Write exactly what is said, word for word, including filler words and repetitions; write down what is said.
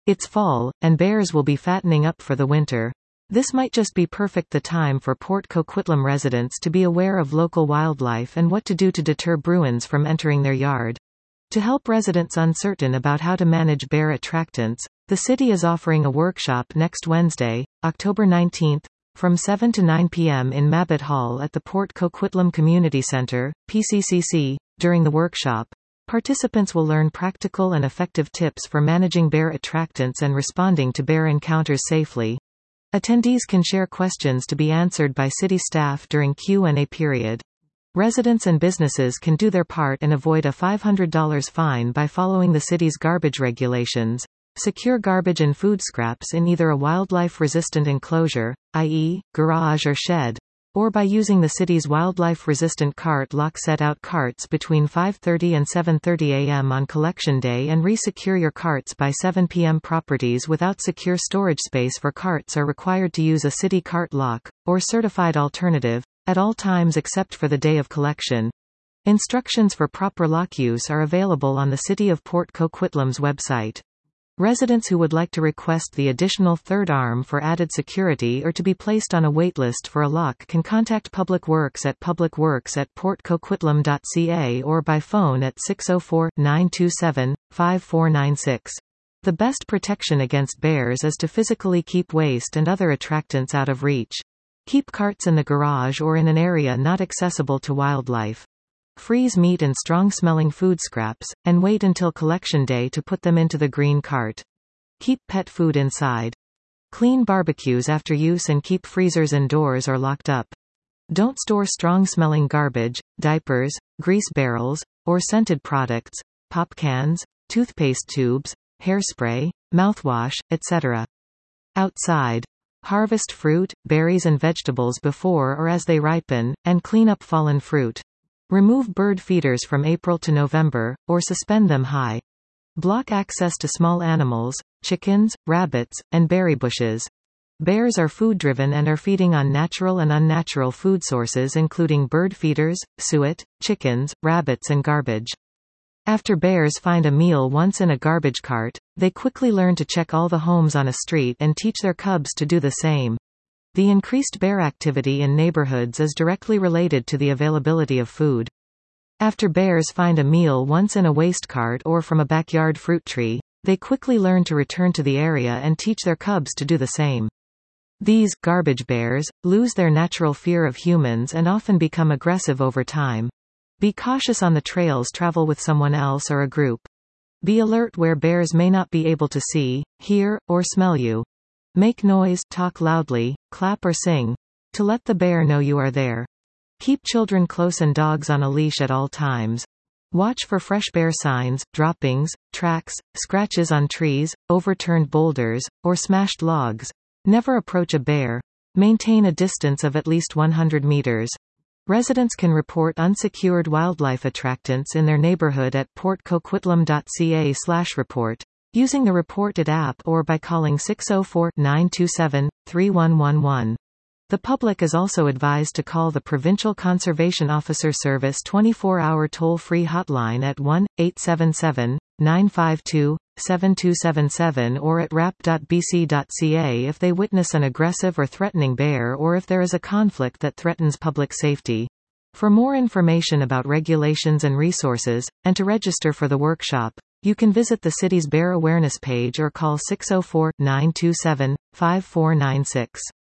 It's fall, and bears will be fattening up for the winter. This might just be perfect the time for Port Coquitlam residents to be aware of local wildlife and what to do to deter Bruins from entering their yard. To help residents uncertain about how to manage bear attractants, the city is offering a workshop next Wednesday, October nineteenth, from seven to nine p m in Mabbitt Hall at the Port Coquitlam Community Center, P C C C. During the workshop, participants will learn practical and effective tips for managing bear attractants and responding to bear encounters safely. Attendees can share questions to be answered by city staff during Q and A period. Residents and businesses can do their part and avoid a five hundred dollars fine by following the city's garbage regulations. Secure garbage and food scraps in either a wildlife-resistant enclosure, that is, garage or shed, or by using the city's wildlife-resistant cart lock. Set out carts between five thirty and seven thirty a m on collection day and re-secure your carts by seven p m Properties without secure storage space for carts are required to use a city cart lock, or certified alternative, at all times except for the day of collection. Instructions for proper lock use are available on the City of Port Coquitlam's website. Residents who would like to request the additional third arm for added security or to be placed on a waitlist for a lock can contact Public Works at publicworks at port coquitlam dot c a or by phone at six oh four, nine two seven, five four nine six. The best protection against bears is to physically keep waste and other attractants out of reach. Keep carts in the garage or in an area not accessible to wildlife. Freeze meat and strong-smelling food scraps, and wait until collection day to put them into the green cart. Keep pet food inside. Clean barbecues after use and keep freezers indoors or locked up. Don't store strong-smelling garbage, diapers, grease barrels, or scented products, pop cans, toothpaste tubes, hairspray, mouthwash, et cetera. Outside. Harvest fruit, berries and vegetables before or as they ripen, and clean up fallen fruit. Remove bird feeders from April to November, or suspend them high. Block access to small animals, chickens, rabbits, and berry bushes. Bears are food-driven and are feeding on natural and unnatural food sources including bird feeders, suet, chickens, rabbits and garbage. After bears find a meal once in a garbage cart, they quickly learn to check all the homes on a street and teach their cubs to do the same. The increased bear activity in neighborhoods is directly related to the availability of food. After bears find a meal once in a waste cart or from a backyard fruit tree, they quickly learn to return to the area and teach their cubs to do the same. These garbage bears lose their natural fear of humans and often become aggressive over time. Be cautious on the trails. Travel with someone else or a group. Be alert where bears may not be able to see, hear, or smell you. Make noise, talk loudly, clap or sing, to let the bear know you are there. Keep children close and dogs on a leash at all times. Watch for fresh bear signs, droppings, tracks, scratches on trees, overturned boulders, or smashed logs. Never approach a bear. Maintain a distance of at least one hundred meters. Residents can report unsecured wildlife attractants in their neighborhood at port coquitlam dot c a slash report. Using the Report It app or by calling six oh four, nine two seven, three one one one. The public is also advised to call the Provincial Conservation Officer Service twenty-four hour toll-free hotline at one eight seven seven, nine five two, seven two seven seven or at rap dot b c dot c a if they witness an aggressive or threatening bear or if there is a conflict that threatens public safety. For more information about regulations and resources, and to register for the workshop, you can visit the city's Bear Awareness page or call six oh four, nine two seven, five four nine six.